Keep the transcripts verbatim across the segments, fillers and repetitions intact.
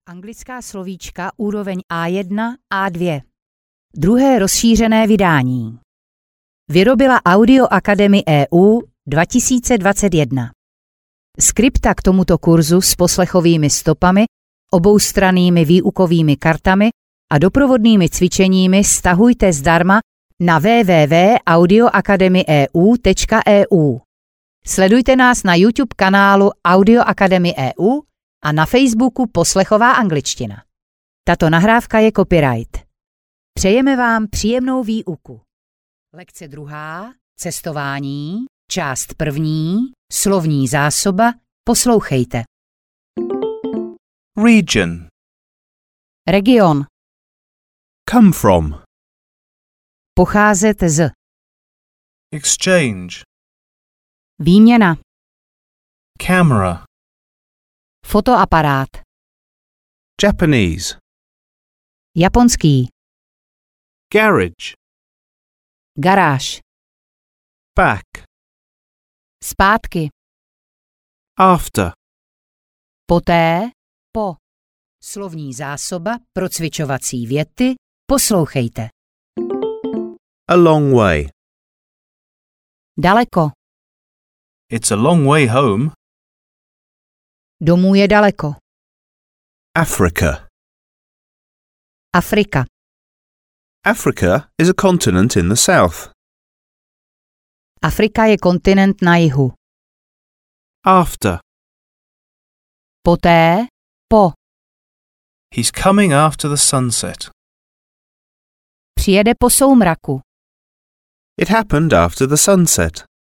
Anglická slovíčka úroveň á jedna, á dva. Druhé rozšířené vydání. Vyrobila Audio Academy E U dva tisíce dvacet jedna. Skripta k tomuto kurzu s poslechovými stopami, oboustrannými výukovými kartami a doprovodnými cvičeními stahujte zdarma na w w w tečka audio academy e u tečka e u. Sledujte nás na YouTube kanálu Audio Academy E U a na Facebooku Poslechová angličtina. Tato nahrávka je copyright. Přejeme vám příjemnou výuku. Lekce druhá, cestování, část první, slovní zásoba, poslouchejte. Region. Region. Come from. Pocházet z. Exchange. Výměna. Camera. Fotoaparát. Japanese. Japonský. Garage. Garáž. Back. Zpátky. After. Poté. Po. Slovní zásoba, procvičovací věty, poslouchejte. A long way. Daleko. It's a long way home. Domů je daleko. Africa. Afrika. Africa is a continent in the south. Afrika je kontinent na jihu. After. Poté. Po. He's coming after the sunset. Přijede po soumraku. It happened after the sunset.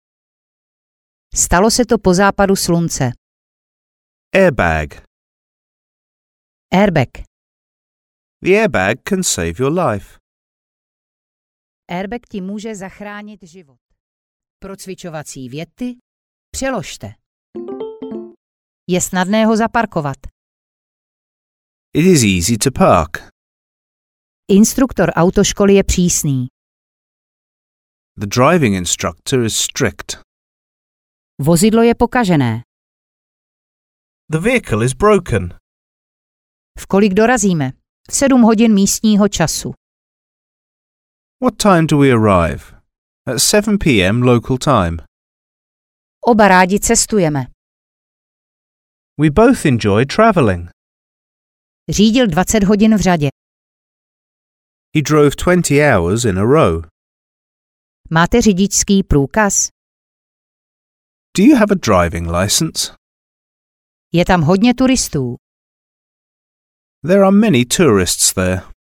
Stalo se to po západu slunce. Airbag. Airbag. The airbag can save your life. Airbag ti může zachránit život. Procvičovací věty přeložte. Je snadné ho zaparkovat. It is easy to park. Instruktor autoškoly je přísný. The driving instructor is strict. Vozidlo je pokažené. The vehicle is broken. V kolik dorazíme? V sedm hodin místního času. What time do we arrive? At seven p m local time. Oba rádi cestujeme. We both enjoy travelling. Řídil dvacet hodin v řadě. He drove twenty hours in a row. Máte řidičský průkaz? Do you have a driving license? Je tam hodně turistů. There are many tourists there.